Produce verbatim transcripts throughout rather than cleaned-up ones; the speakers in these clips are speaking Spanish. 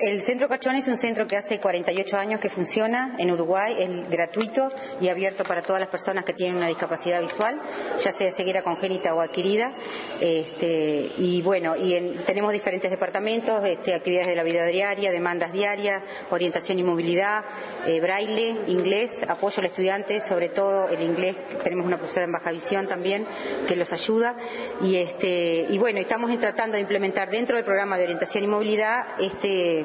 El Centro Cachón es un centro que hace cuarenta y ocho años que funciona en Uruguay, es gratuito y abierto para todas las personas que tienen una discapacidad visual, ya sea ceguera congénita o adquirida. Este, y bueno, y en, tenemos diferentes departamentos, este, actividades de la vida diaria, demandas diarias, orientación y movilidad, eh, braille, inglés, apoyo al estudiante, sobre todo el inglés. Tenemos una profesora en baja visión también que los ayuda y este y bueno, estamos tratando de implementar dentro del programa de orientación y movilidad este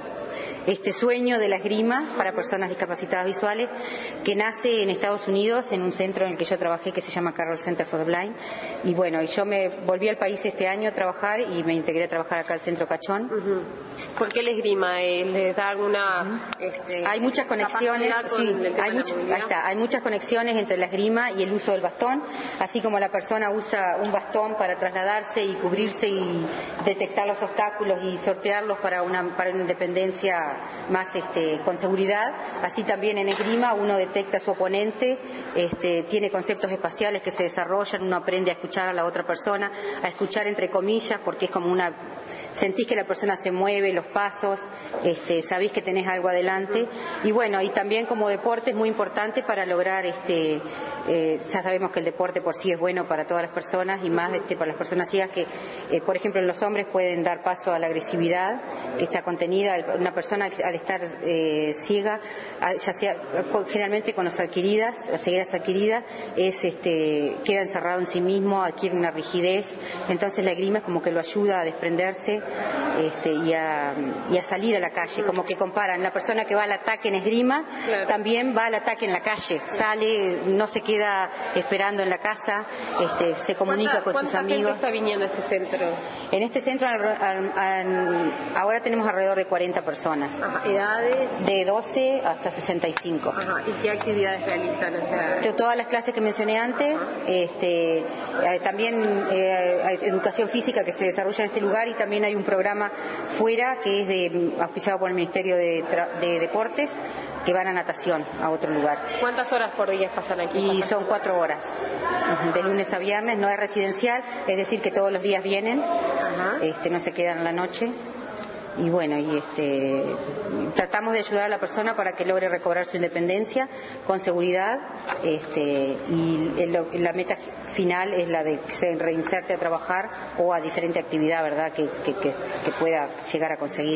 este sueño de la esgrima para personas discapacitadas visuales, que nace en Estados Unidos, en un centro en el que yo trabajé que se llama Carroll Center for the Blind. Y bueno, y yo me volví al país este año a trabajar y me integré a trabajar acá al Centro Cachón. Uh-huh. ¿Por qué la esgrima? ¿Les da alguna...? Uh-huh. este, hay muchas conexiones, sí, hay, much, ahí está, hay muchas conexiones entre la esgrima y el uso del bastón, así como la persona usa un bastón para trasladarse y cubrirse y detectar los obstáculos y sortearlos para una, para una independencia más este, con seguridad, así también en esgrima uno detecta a su oponente, este, tiene conceptos espaciales que se desarrollan, uno aprende a escuchar a la otra persona, a escuchar entre comillas, porque es como una... sentís que la persona se mueve, los pasos, este, sabés que tenés algo adelante. Y bueno, y también como deporte es muy importante para lograr, este, eh, ya sabemos que el deporte por sí es bueno para todas las personas y más este, para las personas ciegas que, eh, por ejemplo, en los hombres pueden dar paso a la agresividad que está contenida. Una persona al estar eh, ciega, ya sea generalmente con las adquiridas, las cegueras adquiridas, es, este, queda encerrado en sí mismo, adquiere una rigidez. Entonces la esgrima es como que lo ayuda a desprenderse. Este, y, a, y a salir a la calle, como que comparan, la persona que va al ataque en esgrima, claro, también va al ataque en la calle, sale, no se queda esperando en la casa, este, se comunica con sus amigos. ¿Cuánta gente está viniendo a este centro? En este centro al, al, al, ahora tenemos alrededor de cuarenta personas. Ajá. ¿Edades? De doce hasta sesenta y cinco. Ajá. ¿Y qué actividades realizan? O sea... de todas las clases que mencioné antes, este, eh, también eh, hay educación física que se desarrolla en este lugar y también hay un programa fuera que es de, auspiciado por el Ministerio de, de Deportes, que van a natación a otro lugar. ¿Cuántas horas por día pasan aquí? Y son cuatro horas, de lunes a viernes, no es residencial, es decir que todos los días vienen, ajá, este, no se quedan en la noche. Y bueno, y este, tratamos de ayudar a la persona para que logre recobrar su independencia con seguridad, este, y el, la meta final es la de que se reinserte a trabajar o a diferente actividad, ¿verdad?, que, que, que, que pueda llegar a conseguir.